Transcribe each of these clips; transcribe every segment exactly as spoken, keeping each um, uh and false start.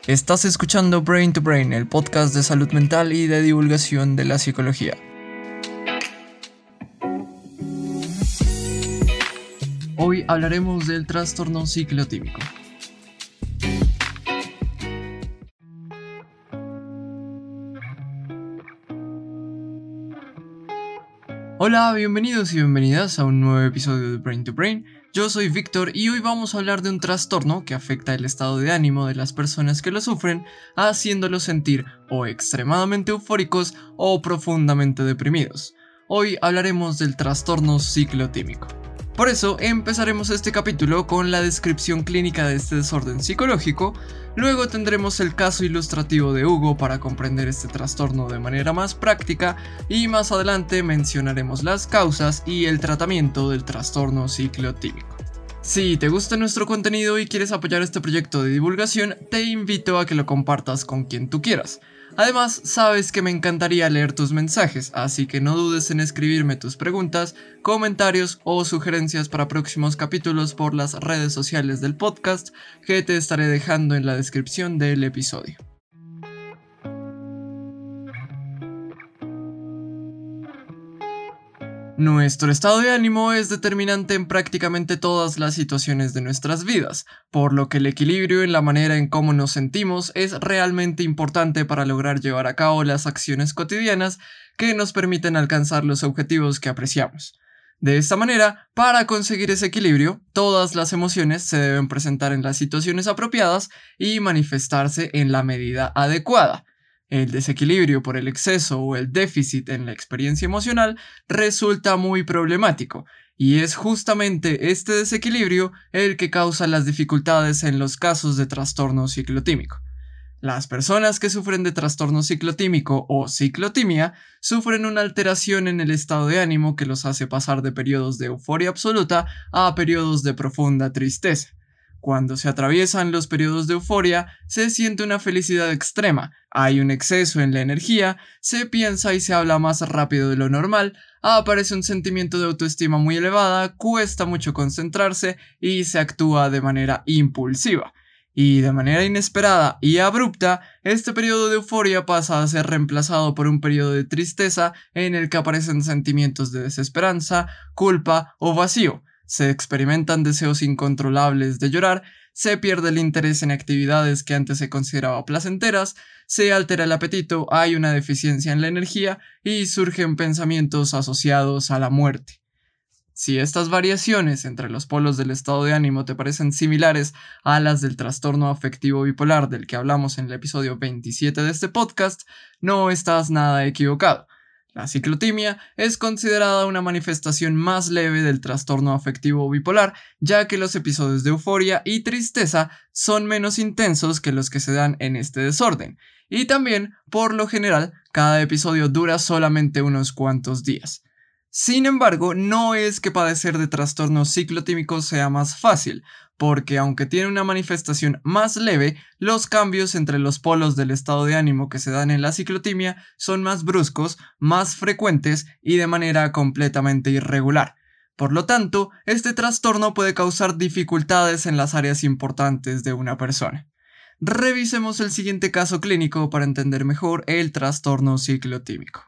Estás escuchando Brain to Brain, el podcast de salud mental y de divulgación de la psicología. Hoy hablaremos del trastorno ciclotímico. Hola, bienvenidos y bienvenidas a un nuevo episodio de Brain to Brain. Yo soy Víctor y hoy vamos a hablar de un trastorno que afecta el estado de ánimo de las personas que lo sufren, haciéndolos sentir o extremadamente eufóricos o profundamente deprimidos. Hoy hablaremos del trastorno ciclotímico. Por eso empezaremos este capítulo con la descripción clínica de este desorden psicológico, luego tendremos el caso ilustrativo de Hugo para comprender este trastorno de manera más práctica y más adelante mencionaremos las causas y el tratamiento del trastorno ciclotímico. Si te gusta nuestro contenido y quieres apoyar este proyecto de divulgación, te invito a que lo compartas con quien tú quieras. Además, sabes que me encantaría leer tus mensajes, así que no dudes en escribirme tus preguntas, comentarios o sugerencias para próximos capítulos por las redes sociales del podcast que te estaré dejando en la descripción del episodio. Nuestro estado de ánimo es determinante en prácticamente todas las situaciones de nuestras vidas, por lo que el equilibrio en la manera en cómo nos sentimos es realmente importante para lograr llevar a cabo las acciones cotidianas que nos permiten alcanzar los objetivos que apreciamos. De esta manera, para conseguir ese equilibrio, todas las emociones se deben presentar en las situaciones apropiadas y manifestarse en la medida adecuada. El desequilibrio por el exceso o el déficit en la experiencia emocional resulta muy problemático, y es justamente este desequilibrio el que causa las dificultades en los casos de trastorno ciclotímico. Las personas que sufren de trastorno ciclotímico o ciclotimia sufren una alteración en el estado de ánimo que los hace pasar de periodos de euforia absoluta a periodos de profunda tristeza. Cuando se atraviesan los periodos de euforia, se siente una felicidad extrema, hay un exceso en la energía, se piensa y se habla más rápido de lo normal, aparece un sentimiento de autoestima muy elevada, cuesta mucho concentrarse y se actúa de manera impulsiva. Y de manera inesperada y abrupta, este periodo de euforia pasa a ser reemplazado por un periodo de tristeza en el que aparecen sentimientos de desesperanza, culpa o vacío. Se experimentan deseos incontrolables de llorar, se pierde el interés en actividades que antes se consideraban placenteras, se altera el apetito, hay una deficiencia en la energía y surgen pensamientos asociados a la muerte. Si estas variaciones entre los polos del estado de ánimo te parecen similares a las del trastorno afectivo bipolar del que hablamos en el episodio veintisiete de este podcast, no estás nada equivocado. La ciclotimia es considerada una manifestación más leve del trastorno afectivo bipolar, ya que los episodios de euforia y tristeza son menos intensos que los que se dan en este desorden, y también, por lo general, cada episodio dura solamente unos cuantos días. Sin embargo, no es que padecer de trastorno ciclotímico sea más fácil, porque aunque tiene una manifestación más leve, los cambios entre los polos del estado de ánimo que se dan en la ciclotimia son más bruscos, más frecuentes y de manera completamente irregular. Por lo tanto, este trastorno puede causar dificultades en las áreas importantes de una persona. Revisemos el siguiente caso clínico para entender mejor el trastorno ciclotímico.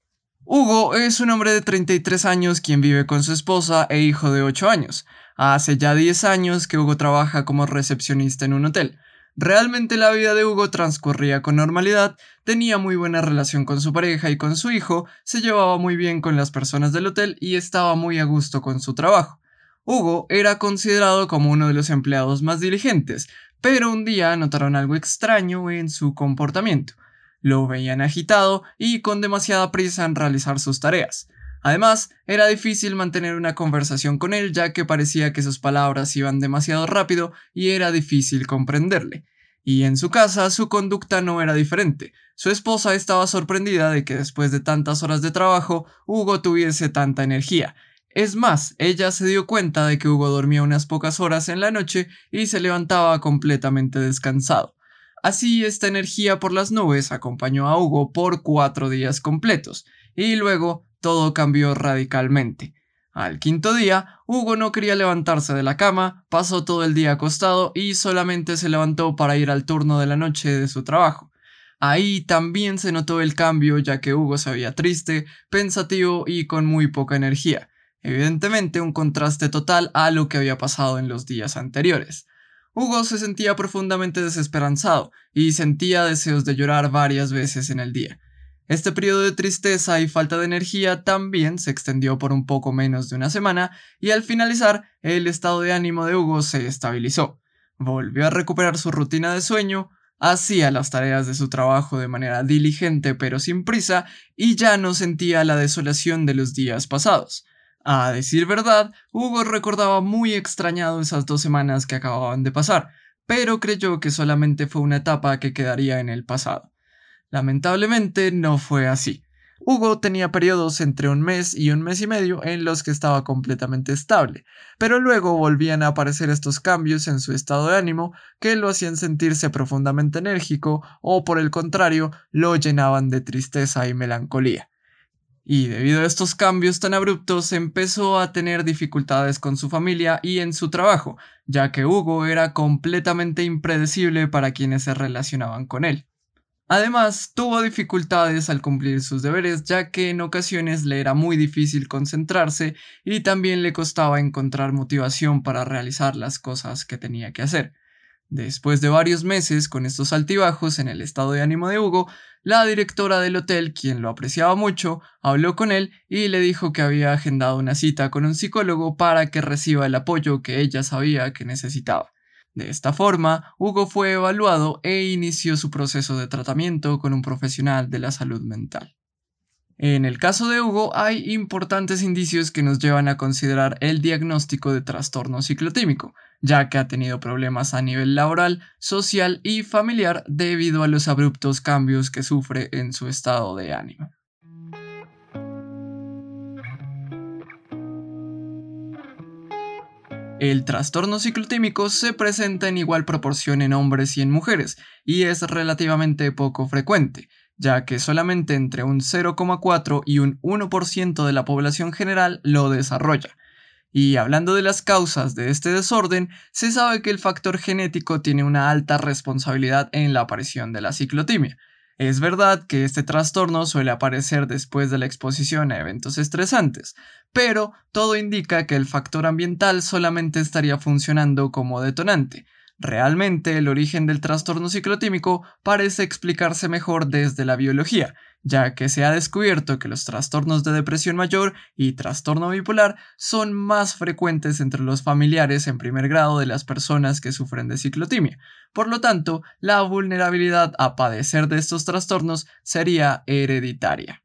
Hugo es un hombre de treinta y tres años quien vive con su esposa e hijo de ocho años. Hace ya diez años que Hugo trabaja como recepcionista en un hotel. Realmente la vida de Hugo transcurría con normalidad, tenía muy buena relación con su pareja y con su hijo, se llevaba muy bien con las personas del hotel y estaba muy a gusto con su trabajo. Hugo era considerado como uno de los empleados más diligentes, pero un día notaron algo extraño en su comportamiento. Lo veían agitado y con demasiada prisa en realizar sus tareas. Además, era difícil mantener una conversación con él ya que parecía que sus palabras iban demasiado rápido y era difícil comprenderle. Y en su casa su conducta no era diferente. Su esposa estaba sorprendida de que después de tantas horas de trabajo, Hugo tuviese tanta energía. Es más, ella se dio cuenta de que Hugo dormía unas pocas horas en la noche y se levantaba completamente descansado. Así, esta energía por las nubes acompañó a Hugo por cuatro días completos, y luego todo cambió radicalmente. Al quinto día, Hugo no quería levantarse de la cama, pasó todo el día acostado y solamente se levantó para ir al turno de la noche de su trabajo. Ahí también se notó el cambio, ya que Hugo se veía triste, pensativo y con muy poca energía. Evidentemente un contraste total a lo que había pasado en los días anteriores. Hugo se sentía profundamente desesperanzado y sentía deseos de llorar varias veces en el día. Este periodo de tristeza y falta de energía también se extendió por un poco menos de una semana y al finalizar el estado de ánimo de Hugo se estabilizó. Volvió a recuperar su rutina de sueño, hacía las tareas de su trabajo de manera diligente pero sin prisa y ya no sentía la desolación de los días pasados. A decir verdad, Hugo recordaba muy extrañado esas dos semanas que acababan de pasar, pero creyó que solamente fue una etapa que quedaría en el pasado. Lamentablemente no fue así. Hugo tenía periodos entre un mes y un mes y medio en los que estaba completamente estable, pero luego volvían a aparecer estos cambios en su estado de ánimo que lo hacían sentirse profundamente enérgico o por el contrario lo llenaban de tristeza y melancolía. Y debido a estos cambios tan abruptos empezó a tener dificultades con su familia y en su trabajo, ya que Hugo era completamente impredecible para quienes se relacionaban con él. Además, tuvo dificultades al cumplir sus deberes, ya que en ocasiones le era muy difícil concentrarse y también le costaba encontrar motivación para realizar las cosas que tenía que hacer. Después de varios meses con estos altibajos en el estado de ánimo de Hugo, la directora del hotel, quien lo apreciaba mucho, habló con él y le dijo que había agendado una cita con un psicólogo para que reciba el apoyo que ella sabía que necesitaba. De esta forma, Hugo fue evaluado e inició su proceso de tratamiento con un profesional de la salud mental. En el caso de Hugo hay importantes indicios que nos llevan a considerar el diagnóstico de trastorno ciclotímico, ya que ha tenido problemas a nivel laboral, social y familiar debido a los abruptos cambios que sufre en su estado de ánimo. El trastorno ciclotímico se presenta en igual proporción en hombres y en mujeres, y es relativamente poco frecuente, ya que solamente entre un cero coma cuatro y un uno por ciento de la población general lo desarrolla. Y hablando de las causas de este desorden, se sabe que el factor genético tiene una alta responsabilidad en la aparición de la ciclotimia. Es verdad que este trastorno suele aparecer después de la exposición a eventos estresantes, pero todo indica que el factor ambiental solamente estaría funcionando como detonante. Realmente el origen del trastorno ciclotímico parece explicarse mejor desde la biología, ya que se ha descubierto que los trastornos de depresión mayor y trastorno bipolar son más frecuentes entre los familiares en primer grado de las personas que sufren de ciclotimia. Por lo tanto, la vulnerabilidad a padecer de estos trastornos sería hereditaria.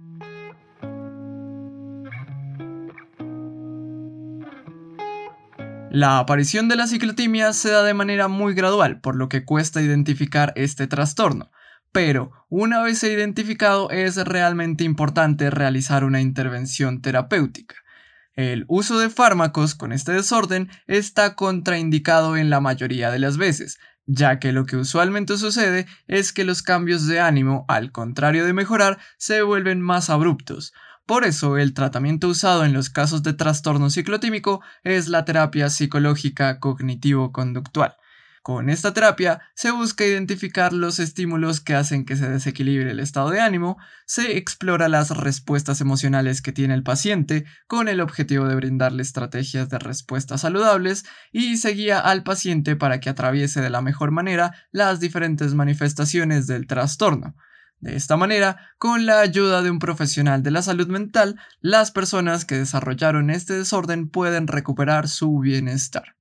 La aparición de la ciclotimia se da de manera muy gradual, por lo que cuesta identificar este trastorno. Pero, una vez identificado, es realmente importante realizar una intervención terapéutica. El uso de fármacos con este desorden está contraindicado en la mayoría de las veces, ya que lo que usualmente sucede es que los cambios de ánimo, al contrario de mejorar, se vuelven más abruptos. Por eso, el tratamiento usado en los casos de trastorno ciclotímico es la terapia psicológica cognitivo-conductual. Con esta terapia se busca identificar los estímulos que hacen que se desequilibre el estado de ánimo, se explora las respuestas emocionales que tiene el paciente con el objetivo de brindarle estrategias de respuesta saludables y se guía al paciente para que atraviese de la mejor manera las diferentes manifestaciones del trastorno. De esta manera, con la ayuda de un profesional de la salud mental, las personas que desarrollaron este desorden pueden recuperar su bienestar.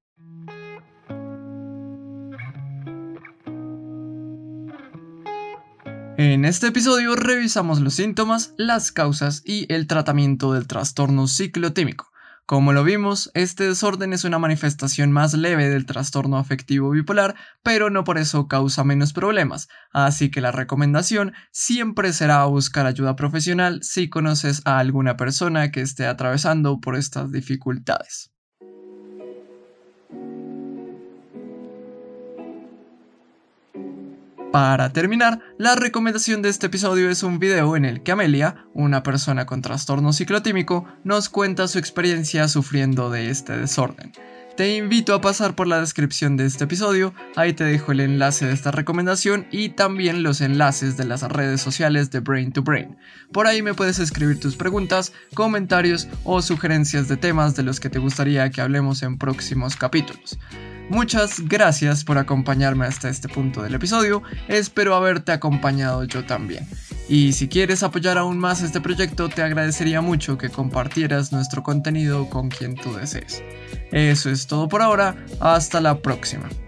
En este episodio revisamos los síntomas, las causas y el tratamiento del trastorno ciclotímico. Como lo vimos, este desorden es una manifestación más leve del trastorno afectivo bipolar, pero no por eso causa menos problemas, así que la recomendación siempre será buscar ayuda profesional si conoces a alguna persona que esté atravesando por estas dificultades. Para terminar, la recomendación de este episodio es un video en el que Amelia, una persona con trastorno ciclotímico, nos cuenta su experiencia sufriendo de este desorden. Te invito a pasar por la descripción de este episodio, ahí te dejo el enlace de esta recomendación y también los enlaces de las redes sociales de Brain to Brain. Por ahí me puedes escribir tus preguntas, comentarios o sugerencias de temas de los que te gustaría que hablemos en próximos capítulos. Muchas gracias por acompañarme hasta este punto del episodio, espero haberte acompañado yo también. Y si quieres apoyar aún más este proyecto, te agradecería mucho que compartieras nuestro contenido con quien tú desees. Eso es todo por ahora, hasta la próxima.